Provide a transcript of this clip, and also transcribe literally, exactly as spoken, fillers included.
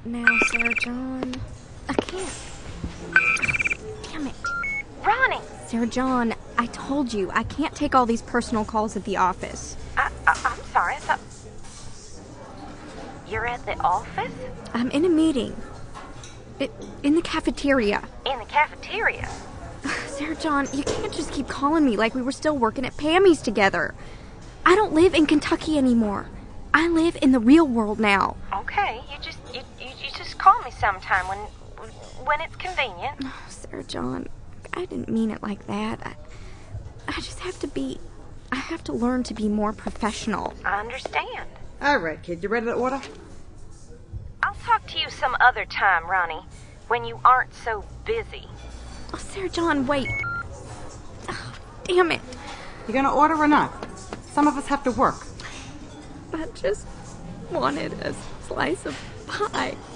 now, Sarah John. I can't. Damn it. Ronnie! Sarah John, I told you, I can't take all these personal calls at the office. I, I, I'm sorry, I thought... You're at the office? I'm in a meeting. It, in the cafeteria. In the cafeteria? Sarah John, you can't just keep calling me like we were still working at Pammy's together. I don't live in Kentucky anymore. I live in the real world now. Okay, you just you, you, you just call me sometime when when it's convenient. Oh, Sarah John, I didn't mean it like that. I, I just have to be... I have to learn to be more professional. I understand. All right, kid, you ready to order? I'll talk to you some other time, Ronnie, when you aren't so busy. Oh, Sarah John, wait. Oh, damn it. You gonna order or not? Some of us have to work. I just wanted a slice of pie.